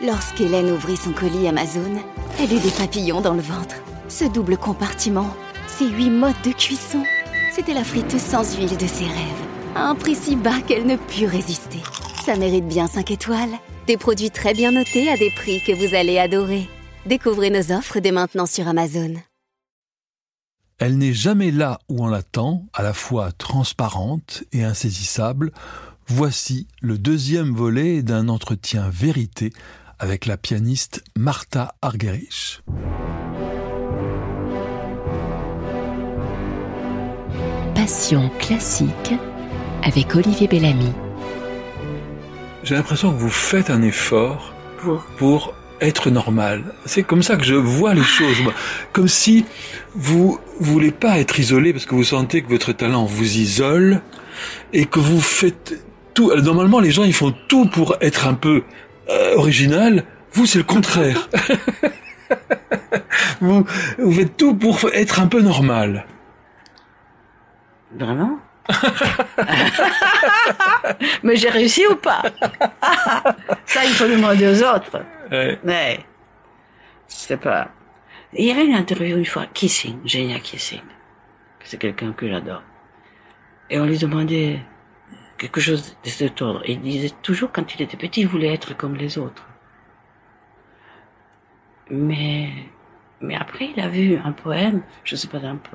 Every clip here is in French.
Lorsqu'Hélène ouvrit son colis Amazon, elle eut des papillons dans le ventre. Ce double compartiment, ces 8 modes de cuisson, c'était la friteuse sans huile de ses rêves. À un prix si bas qu'elle ne put résister. Ça mérite bien 5 étoiles. Des produits très bien notés à des prix que vous allez adorer. Découvrez nos offres dès maintenant sur Amazon. Elle n'est jamais là où on l'attend, à la fois transparente et insaisissable. Voici le 2e volet d'un entretien vérité avec la pianiste Martha Argerich. Passion classique avec Olivier Bellamy. J'ai l'impression que vous faites un effort pour être normal. C'est comme ça que je vois les choses. Moi. Comme si vous voulez pas être isolé parce que vous sentez que votre talent vous isole et que vous faites tout. Normalement, les gens, ils font tout pour être un peu original. Vous, c'est le contraire. vous faites tout pour être un peu normal. Vraiment? Mais j'ai réussi ou pas? Ça, il faut demander aux autres. Ouais. C'est pas... Il y avait une interview une fois, Kissing, Genia Kissing. C'est quelqu'un que j'adore. Et on lui demandait quelque chose de cet ordre. Et il disait toujours, quand il était petit, il voulait être comme les autres. Mais après, il a vu un poème, je sais pas d'un peu.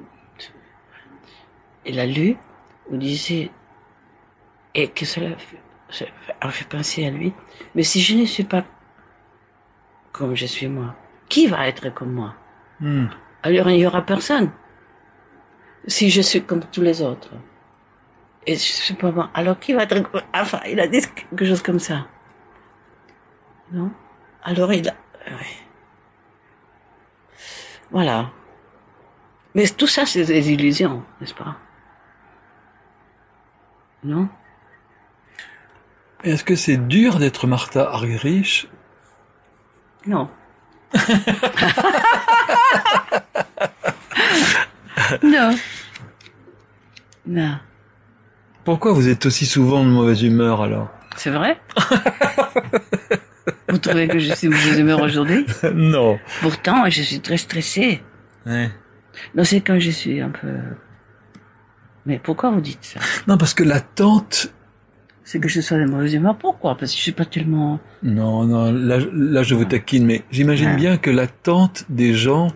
Il a lu, où il disait, et que cela a fait penser à lui, mais si je ne suis pas comme je suis moi, qui va être comme moi? Alors il n'y aura personne. Si je suis comme tous les autres. Et je suis pas moi. Alors qui va être... Enfin, il a dit quelque chose comme ça. Non? Alors il a... Ouais. Voilà. Mais tout ça, c'est des illusions, n'est-ce pas? Non? Est-ce que c'est dur d'être Martha Argerich? Non. Non. Non. Pourquoi vous êtes aussi souvent de mauvaise humeur alors? C'est vrai? Vous trouvez que je suis de mauvaise humeur aujourd'hui? Non. Pourtant, je suis très stressée. Ouais. Non, c'est quand je suis un peu... Mais pourquoi vous dites ça? Non, parce que l'attente... C'est que je sois de mauvaise humeur. Pourquoi? Parce que je suis pas tellement... Non, là je vous taquine, mais j'imagine bien que l'attente des gens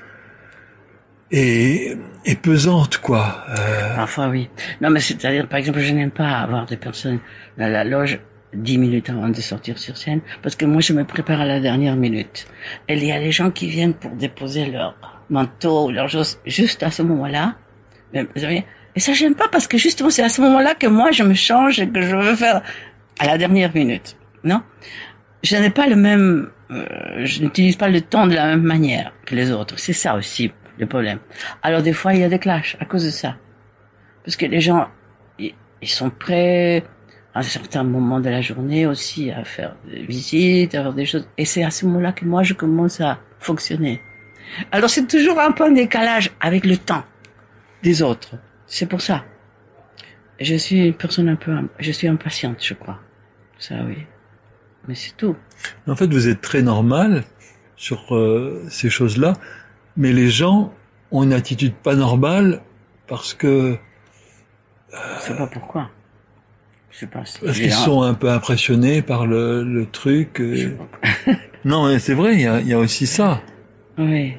est pesante, quoi. Parfois, oui. Non, mais c'est-à-dire, par exemple, je n'aime pas avoir des personnes dans la loge 10 minutes avant de sortir sur scène, parce que moi, je me prépare à la dernière minute. Et il y a des gens qui viennent pour déposer leur manteau ou leurs choses juste à ce moment-là. Et ça, j'aime pas, parce que justement, c'est à ce moment-là que moi, je me change et que je veux faire à la dernière minute. Non? Je n'ai pas le même... je n'utilise pas le temps de la même manière que les autres. C'est ça aussi, le problème. Alors, des fois, il y a des clashs à cause de ça. Parce que les gens, ils sont prêts à un certain moment de la journée aussi à faire des visites, à faire des choses. Et c'est à ce moment-là que moi, je commence à fonctionner. Alors, c'est toujours un peu un décalage avec le temps des autres. C'est pour ça. Je suis une personne je suis impatiente, je crois. Ça, oui. Mais c'est tout. En fait, vous êtes très normal sur ces choses-là, mais les gens ont une attitude pas normale parce que... je sais pas pourquoi. Je sais pas si... Parce qu'ils sont un peu impressionnés par le truc. Non, mais c'est vrai, il y a aussi ça. Oui.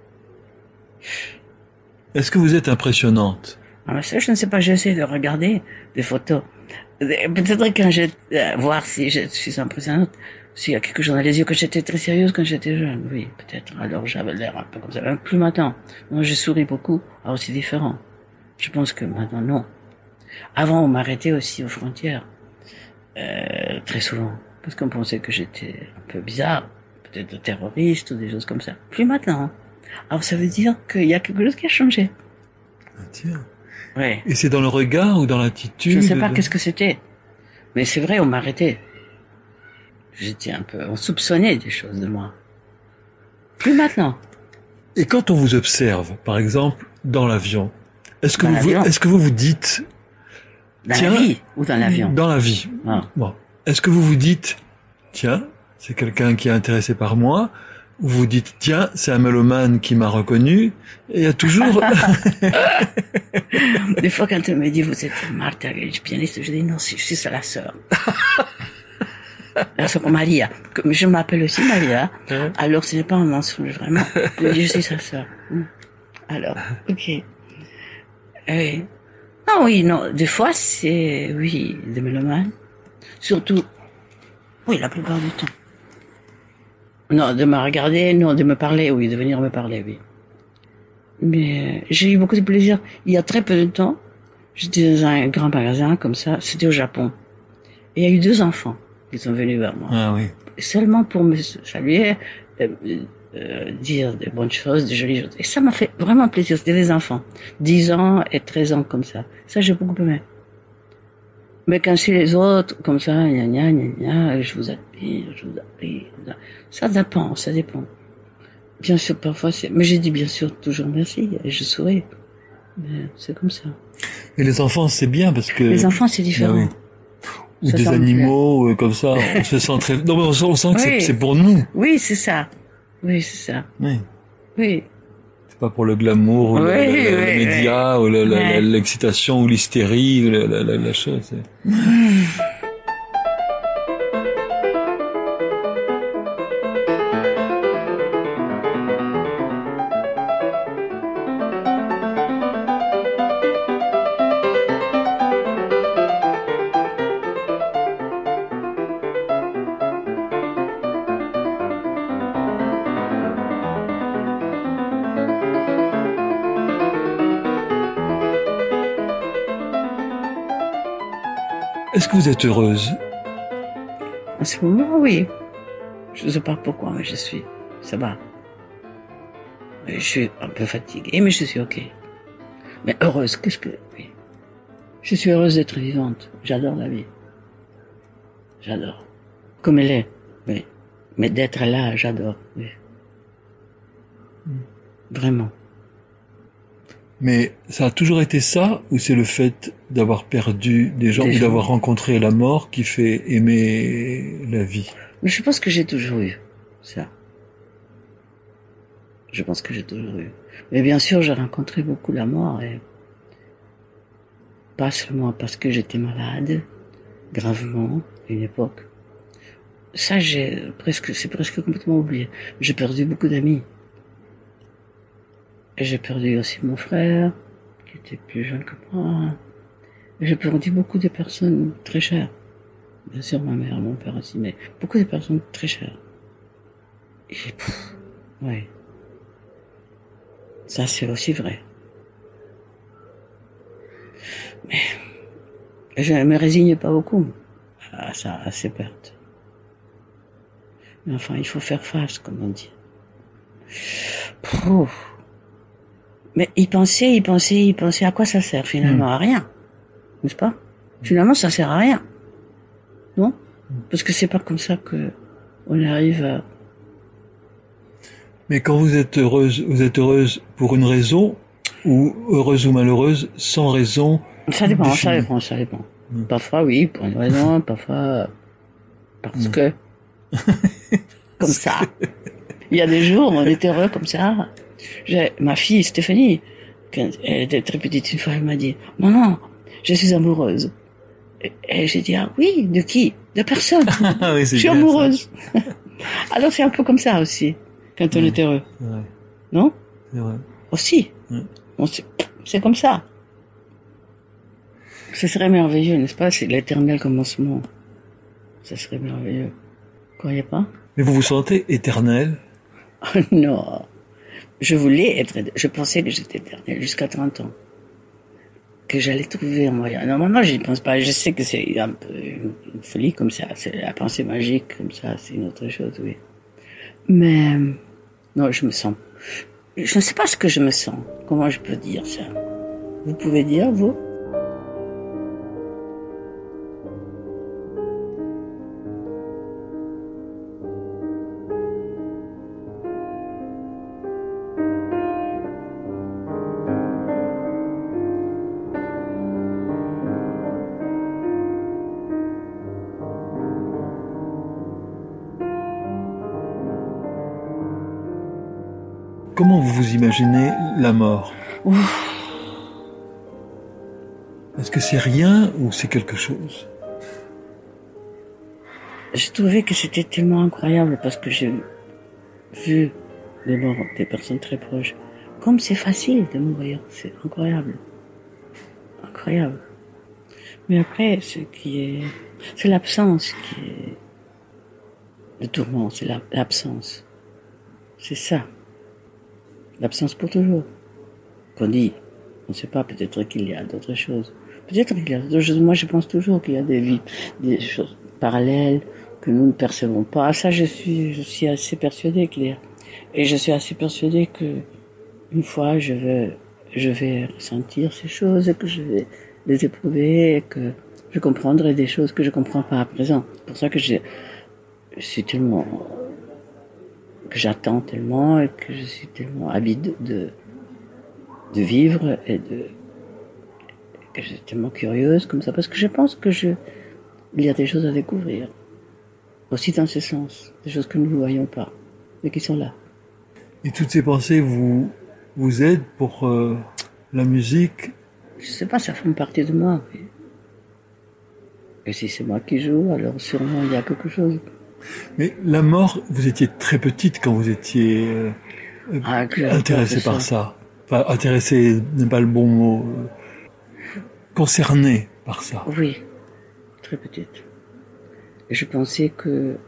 Est-ce que vous êtes impressionnante? Alors ça, je ne sais pas, j'essaie de regarder des photos. Peut-être quand voir si je suis impressionnante, s'il y a quelque chose dans les yeux, que j'étais très sérieuse quand j'étais jeune, oui, peut-être. Alors j'avais l'air un peu comme ça. Même plus maintenant. Moi, je souris beaucoup. Alors c'est différent. Je pense que maintenant, non. Avant, on m'arrêtait aussi aux frontières. Très souvent. Parce qu'on pensait que j'étais un peu bizarre. Peut-être terroriste ou des choses comme ça. Plus maintenant. Alors ça veut dire qu'il y a quelque chose qui a changé. Ah, tiens. Ouais. Et c'est dans le regard ou dans l'attitude? Je ne sais pas qu'est-ce que c'était. Mais c'est vrai, on m'arrêtait. J'étais un peu... On soupçonnait des choses de moi. Plus maintenant. Et quand on vous observe, par exemple, dans l'avion, est-ce que vous vous dites... Dans la vie ou dans l'avion? Dans la vie. Ah. Bon. Est-ce que vous vous dites, tiens, c'est quelqu'un qui est intéressé par moi, ou vous dites, tiens, c'est un mélomane qui m'a reconnu, et il y a toujours... Des fois, quand elle me dit, vous êtes Martha, pianiste, je dis, non, je suis la sœur. La sœur Maria. Comme je m'appelle aussi Maria, alors ce n'est pas un mensonge, vraiment. Je dis, je suis sa sœur. Alors, ok. Oui. Ah oui, non, des fois, c'est, oui, des mélomanes. Surtout, oui, la plupart du temps. Non, de me regarder, non, de me parler, oui, de venir me parler, oui. Mais j'ai eu beaucoup de plaisir. Il y a très peu de temps, j'étais dans un grand magasin comme ça, c'était au Japon. Et il y a eu 2 enfants qui sont venus vers moi. Ah oui. Seulement pour me saluer, dire des bonnes choses, des jolies choses. Et ça m'a fait vraiment plaisir. C'était des enfants. 10 ans et 13 ans comme ça. Ça, j'ai beaucoup aimé. Mais quand c'est les autres, comme ça, gna gna gna gna, je vous admire. Ça dépend, ça dépend. Bien sûr, parfois c'est, mais j'ai dit bien sûr toujours merci, et je souris. Mais c'est comme ça. Et les enfants, c'est bien parce que... Les enfants, c'est différent. Ah oui. Ou des animaux, comme ça, on se sent très... Non, mais on sent que oui. c'est pour nous. Oui, c'est ça. Oui, c'est ça. Oui. Oui. C'est pas pour le glamour, ou les médias, ou l'excitation, ou l'hystérie, ou la chose. Est-ce que vous êtes heureuse? En ce moment, oui. Je ne sais pas pourquoi, mais je suis. Ça va. Je suis un peu fatiguée, mais je suis ok. Mais heureuse, qu'est-ce que... Oui. Je suis heureuse d'être vivante. J'adore la vie. J'adore. Comme elle est. Oui. Mais d'être là, j'adore. Oui. Vraiment. Mais ça a toujours été ça, ou c'est le fait d'avoir perdu des gens, ou d'avoir rencontré la mort qui fait aimer la vie? Mais je pense que j'ai toujours eu ça. Je pense que j'ai toujours eu. Mais bien sûr, j'ai rencontré beaucoup la mort, et pas seulement parce que j'étais malade, gravement, à une époque. Ça, c'est presque complètement oublié. J'ai perdu beaucoup d'amis. Et j'ai perdu aussi mon frère, qui était plus jeune que moi. Et j'ai perdu beaucoup de personnes très chères. Bien sûr, ma mère, mon père aussi, mais beaucoup de personnes très chères. Et ouais. Ça, c'est aussi vrai. Mais je ne me résigne pas beaucoup à ça, à ces pertes. Mais enfin, il faut faire face, comme on dit. Mais y penser, à quoi ça sert finalement? À rien. N'est-ce pas? Finalement, ça sert à rien. Non? Parce que c'est pas comme ça que on arrive à... Mais quand vous êtes heureuse pour une raison, ou heureuse ou malheureuse, sans raison? Ça dépend. Parfois oui, pour une raison, parfois parce que... comme ça. Il y a des jours où on est heureux comme ça. Ma fille Stéphanie, quand elle était très petite, une fois elle m'a dit « Maman, je suis amoureuse ». Et j'ai dit « Ah oui, de qui? De personne. Oui, je suis amoureuse. » Alors c'est un peu comme ça aussi, quand on est heureux. Ouais. Non? C'est vrai. Aussi. C'est comme ça. Ce serait merveilleux, n'est-ce pas? C'est l'éternel commencement. Ce serait merveilleux. Vous croyez pas? Mais vous vous sentez éternel? Non. Je pensais que j'étais éternel jusqu'à 30 ans. Que j'allais trouver un moyen. Non, maintenant, j'y pense pas. Je sais que c'est un peu une folie comme ça. C'est la pensée magique comme ça. C'est une autre chose, oui. Mais, non, je me sens. Je ne sais pas ce que je me sens. Comment je peux dire ça? Vous pouvez dire, vous? comment vous imaginez la mort? Ouf. Est-ce que c'est rien ou c'est quelque chose? J'ai trouvé que c'était tellement incroyable parce que j'ai vu les morts des personnes très proches. Comme c'est facile de mourir, c'est incroyable. Incroyable. Mais après, c'est l'absence qui est le tourment, c'est l'absence. C'est ça. L'absence pour toujours. Qu'on dit, on ne sait pas, peut-être qu'il y a d'autres choses. Peut-être qu'il y a d'autres choses. Moi, je pense toujours qu'il y a des vies, des choses parallèles que nous ne percevons pas. Ça, je suis assez persuadée qu'il y a. Et je suis assez persuadée que une fois, je vais ressentir ces choses, que je vais les éprouver, que je comprendrai des choses que je comprends pas à présent. C'est pour ça que je suis tellement, que j'attends tellement et que je suis tellement avide de vivre et que je suis tellement curieuse comme ça, parce que je pense que il y a des choses à découvrir. Aussi dans ce sens, des choses que nous ne voyons pas, mais qui sont là. Et toutes ces pensées vous aident pour la musique? Je sais pas, ça fait une partie de moi. Mais... Et si c'est moi qui joue, alors sûrement il y a quelque chose. Mais la mort, vous étiez très petite quand vous étiez intéressée par ça. Enfin, intéressée n'est pas le bon mot. Concernée par ça. Oui, très petite. Et je pensais que,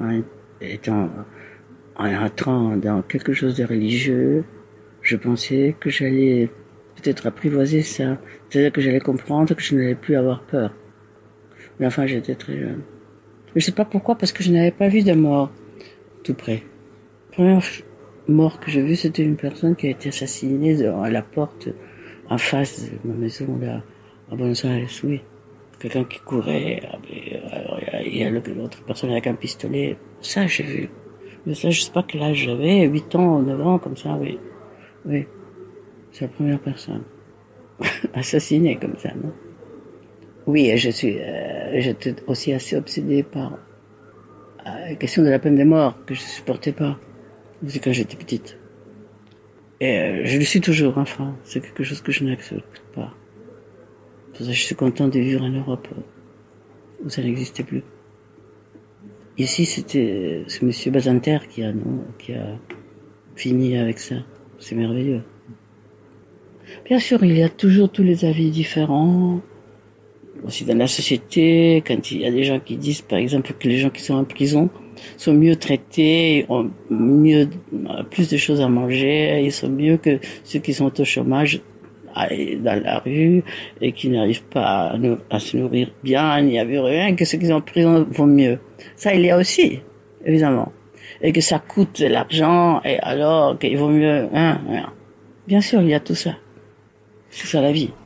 en entrant dans quelque chose de religieux, je pensais que j'allais peut-être apprivoiser ça. C'est-à-dire que j'allais comprendre que je n'allais plus avoir peur. Mais enfin, j'étais très jeune. Je sais pas pourquoi, parce que je n'avais pas vu de mort tout près. La première mort que j'ai vue, c'était une personne qui a été assassinée à la porte en face de ma maison, là, à Buenos Aires, oui. Quelqu'un qui courait, et l'autre personne avec un pistolet. Ça, j'ai vu. Mais ça, je sais pas quel âge j'avais, 8 ans, 9 ans, comme ça, oui. Oui. C'est la première personne. Assassinée comme ça, non? Oui, et j'étais aussi assez obsédée par la question de la peine de mort, que je supportais pas. C'est quand j'étais petite. Et je le suis toujours, enfin. C'est quelque chose que je n'accepte pas. Pour ça, je suis content de vivre en Europe, où ça n'existait plus. Ici, c'était ce monsieur Bazanter qui a fini avec ça. C'est merveilleux. Bien sûr, il y a toujours tous les avis différents. Aussi dans la société, quand il y a des gens qui disent, par exemple, que les gens qui sont en prison sont mieux traités, ont plus de choses à manger, ils sont mieux que ceux qui sont au chômage dans la rue et qui n'arrivent pas à se nourrir bien, ni à vivre rien, que ceux qui sont en prison vont mieux. Ça, il y a aussi, évidemment. Et que ça coûte de l'argent, et alors qu'il vaut mieux, Bien sûr, il y a tout ça. C'est ça la vie.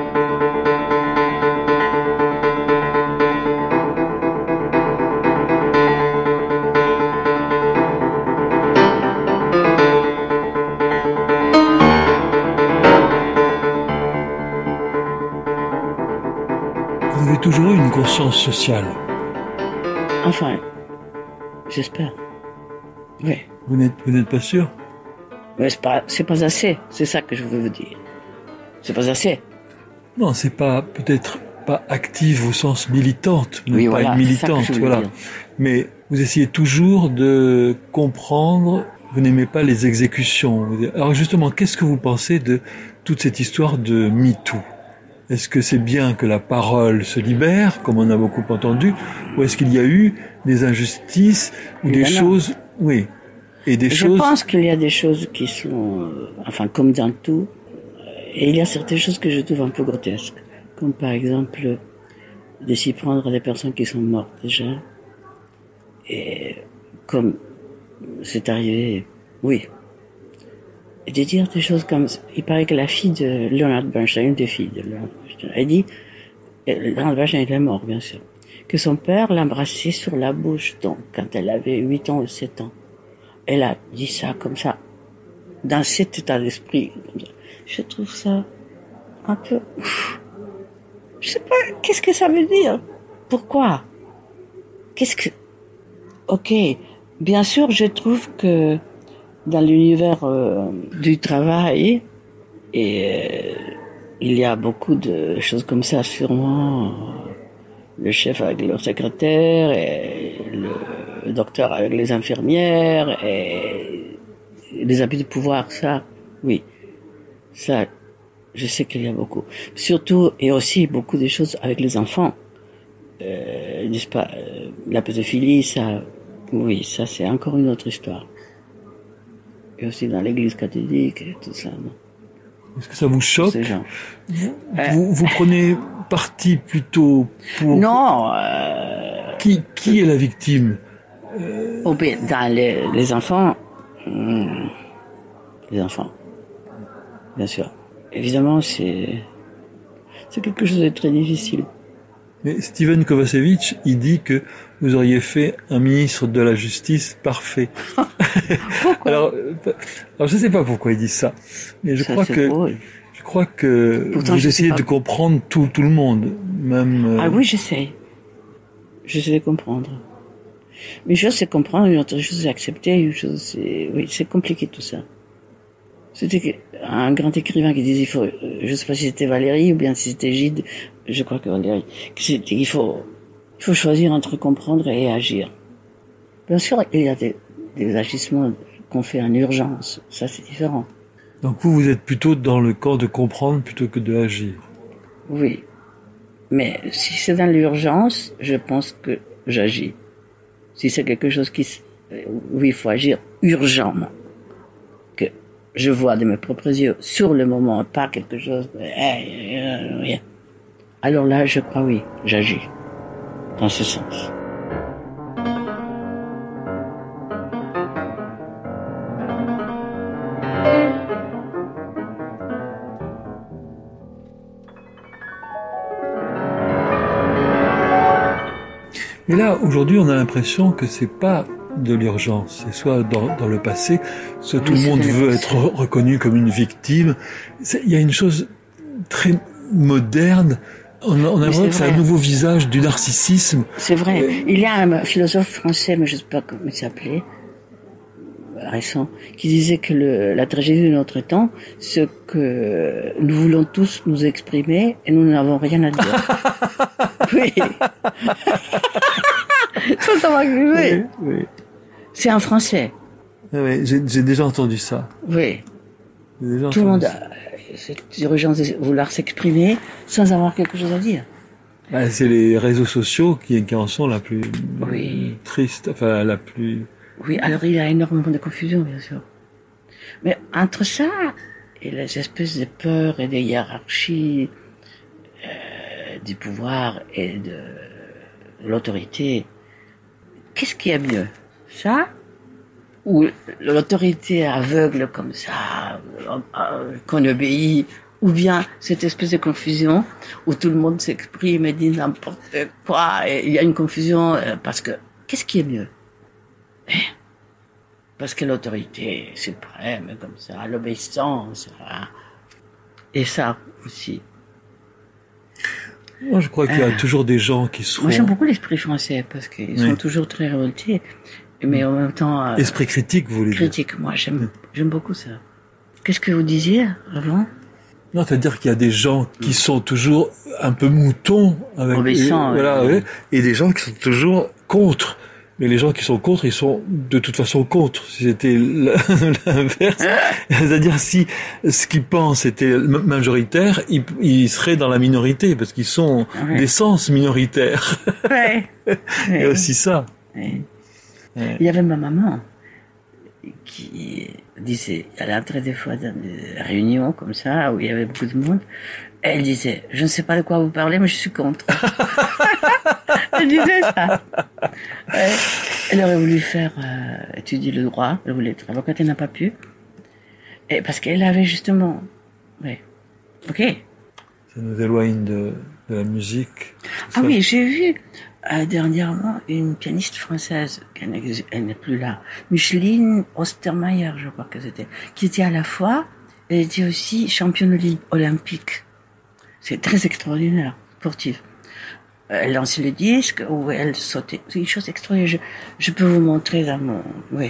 Vous avez toujours eu une conscience sociale. Enfin, j'espère. Oui. Vous n'êtes pas sûr? Mais c'est pas assez. C'est ça que je veux vous dire. C'est pas assez. Non, c'est pas, peut-être pas active au sens militante. Vous n'êtes pas voilà, une militante, c'est ça que voilà. dire. Mais vous essayez toujours de comprendre. Vous n'aimez pas les exécutions. Alors justement, qu'est-ce que vous pensez de toute cette histoire de MeToo? Est-ce que c'est bien que la parole se libère, comme on a beaucoup entendu, ou est-ce qu'il y a eu des injustices ou des choses, oui, et des choses. Je pense qu'il y a des choses qui sont, comme dans tout, et il y a certaines choses que je trouve un peu grotesques, comme par exemple de s'y prendre des personnes qui sont mortes déjà, et comme c'est arrivé, oui. Et de dire des choses comme, il paraît que la fille de Leonard Bernstein, une des filles de Leonard Bernstein, elle dit, Leonard Bernstein est mort, bien sûr, que son père l'embrassait sur la bouche, donc, quand elle avait 8 ans ou 7 ans. Elle a dit ça comme ça, dans cet état d'esprit. Je trouve ça un peu, je sais pas, qu'est-ce que ça veut dire? Pourquoi? Ok, bien sûr, je trouve que dans l'univers du travail, et il y a beaucoup de choses comme ça, sûrement. Le chef avec le secrétaire, et le docteur avec les infirmières, et les abus de pouvoir, ça, oui. Ça, je sais qu'il y a beaucoup. Surtout, et aussi beaucoup de choses avec les enfants. N'est-ce pas, la pédophilie, ça, oui, ça c'est encore une autre histoire. Et aussi dans l'église catholique et tout ça, non. Est-ce que ça vous choque? Ces gens. Vous prenez parti plutôt pour... Non. Qui est la victime? Dans les enfants, les enfants, bien sûr. Évidemment, c'est quelque chose de très difficile. Mais Steven Kovacevic, il dit que vous auriez fait un ministre de la Justice parfait. Pourquoi? Alors je sais pas pourquoi il dit ça, mais je crois que pourtant, vous essayez de comprendre tout le monde, même. Ah oui, j'essaie de comprendre. Mais une chose c'est comprendre, une autre chose c'est accepter, une chose c'est, oui, c'est compliqué tout ça. C'était un grand écrivain qui disait, je sais pas si c'était Valéry ou bien si c'était Gide, je crois que Valéry, il faut choisir entre comprendre et agir. Bien sûr, il y a des agissements qu'on fait en urgence, ça c'est différent. Donc vous êtes plutôt dans le camp de comprendre plutôt que de agir. Oui. Mais si c'est dans l'urgence, je pense que j'agis. Si c'est quelque chose où il faut agir urgemment, que je vois de mes propres yeux sur le moment, pas quelque chose de... alors là, je crois oui, j'agis dans ce sens. Et là, aujourd'hui, on a l'impression que c'est pas de l'urgence. C'est soit dans le passé, soit tout le monde veut être reconnu comme une victime. Il y a une chose très moderne. On a l'impression que c'est un nouveau visage du narcissisme. C'est vrai. Il y a un philosophe français, mais je ne sais pas comment il s'appelait, récent, qui disait que la tragédie de notre temps, c'est que nous voulons tous nous exprimer et nous n'avons rien à dire. Oui. Ça m'a cru. Oui. C'est un français. Oui, j'ai déjà entendu ça. Oui. Tout le monde a cette urgence de vouloir s'exprimer sans avoir quelque chose à dire. Bah, c'est les réseaux sociaux qui en sont la plus triste, enfin la plus... Oui, alors il y a énormément de confusion, bien sûr. Mais entre ça et les espèces de peurs et des hiérarchies du pouvoir et de l'autorité, qu'est-ce qui est mieux? Ça? Ou l'autorité aveugle comme ça, qu'on obéit? Ou bien cette espèce de confusion où tout le monde s'exprime et dit n'importe quoi, et il y a une confusion parce que qu'est-ce qui est mieux? Parce que l'autorité suprême, comme ça, l'obéissance, et ça aussi. Moi, je crois qu'il y a toujours des gens qui sont... Moi, j'aime beaucoup l'esprit français, parce qu'ils sont toujours très révoltés, mais en même temps... Esprit critique, vous voulez dire? Critique, moi, j'aime beaucoup ça. Qu'est-ce que vous disiez avant? Non, c'est-à-dire qu'il y a des gens qui sont toujours un peu moutons, obéissants, et des gens qui sont toujours contre. Mais les gens qui sont contre, ils sont de toute façon contre. Si c'était l'inverse, c'est-à-dire si ce qu'ils pensent était majoritaire, ils seraient dans la minorité, parce qu'ils sont d'essence minoritaire. Il y a aussi ça. Il y avait ma maman qui disait, elle entrait des fois dans des réunions comme ça, où il y avait beaucoup de monde, elle disait, je ne sais pas de quoi vous parlez, mais je suis contre. Elle disait ça. Elle aurait voulu faire étudier le droit, elle voulait être avocate, elle n'a pas pu. Et parce qu'elle avait justement... Ok. Ça nous éloigne de la musique. Ah oui, j'ai vu dernièrement une pianiste française, elle n'est plus là, Micheline Ostermayer, je crois que c'était, qui était à la fois, elle était aussi championne olympique. C'est très extraordinaire, sportive. Elle lançait le disque, ou elle sautait. C'est une chose extraordinaire. Je peux vous montrer dans mon... Oui.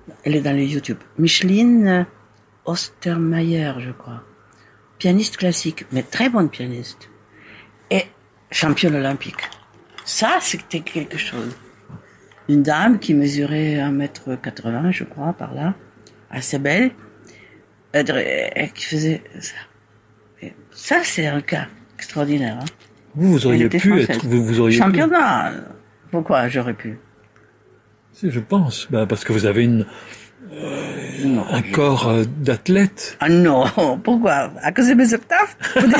Elle est dans le YouTube. Micheline Ostermayer, je crois. Pianiste classique, mais très bonne pianiste. Et championne olympique. Ça, c'était quelque chose. Une dame qui mesurait 1m80, je crois, par là. Assez belle. Et qui faisait ça. Et ça, c'est un cas extraordinaire. Hein. Vous auriez pu être... Vous auriez championnat. Pourquoi j'aurais pu? Si, je pense. Parce que vous avez un corps d'athlète. Ah non, pourquoi? À cause de mes octaves?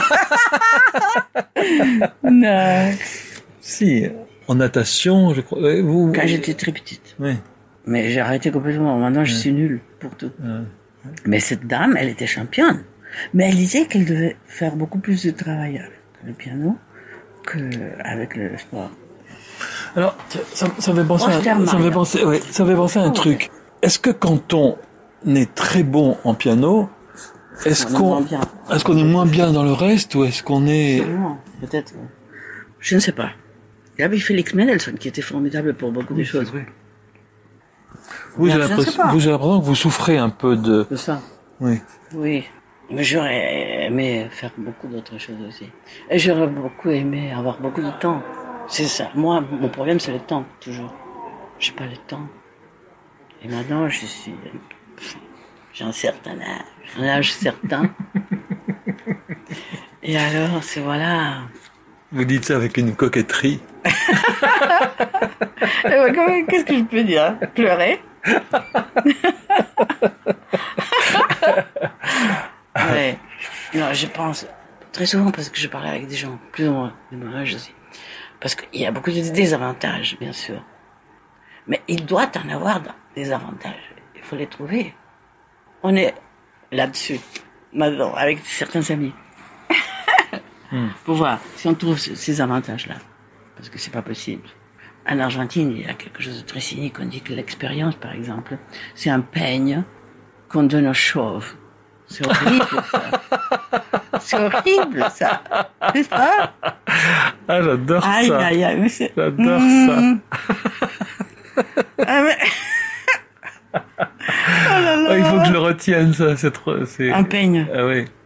Non. Si, en natation, je crois. Quand j'étais très petite. Oui. Mais j'ai arrêté complètement. Maintenant, je suis nulle pour tout. Mais cette dame, elle était championne. Mais elle disait qu'elle devait faire beaucoup plus de travail avec le piano qu'avec le sport. Alors, ça me fait penser à un truc. Est-ce que quand on est très bon en piano, est-ce qu'on est moins bien dans le reste ou est-ce qu'on est... Sûrement, peut-être. Je ne sais pas. Il y avait Félix Mendelssohn qui était formidable pour beaucoup de choses. Vous, j'ai l'impression que vous souffrez un peu de ça. Oui. Oui. Mais j'aurais aimé faire beaucoup d'autres choses aussi. Et j'aurais beaucoup aimé avoir beaucoup de temps. C'est ça. Moi, mon problème, c'est le temps, toujours. J'ai pas le temps. Et maintenant, j'ai un certain âge. Un âge certain. Et alors, c'est voilà. Vous dites ça avec une coquetterie. Qu'est-ce que je peux dire? Pleurer? Ouais. Non, je pense très souvent parce que je parlais avec des gens plus ou moins de mon âge aussi. Parce qu'il y a beaucoup de désavantages, bien sûr. Mais il doit en avoir des avantages. Il faut les trouver. On est là-dessus, maintenant, avec certains amis. Pour voir si on trouve ces avantages-là. Parce que c'est pas possible. En Argentine, il y a quelque chose de très cynique. On dit que l'expérience, par exemple, c'est un peigne qu'on donne aux chauves. C'est horrible, ça. C'est horrible, ça. N'est-ce pas? Ah, j'adore ça. Aïe, mais c'est... J'adore ça. Ah, mais... Oh là là. Oh, il faut que je le retienne, ça. C'est trop... Un peigne. Ah oui.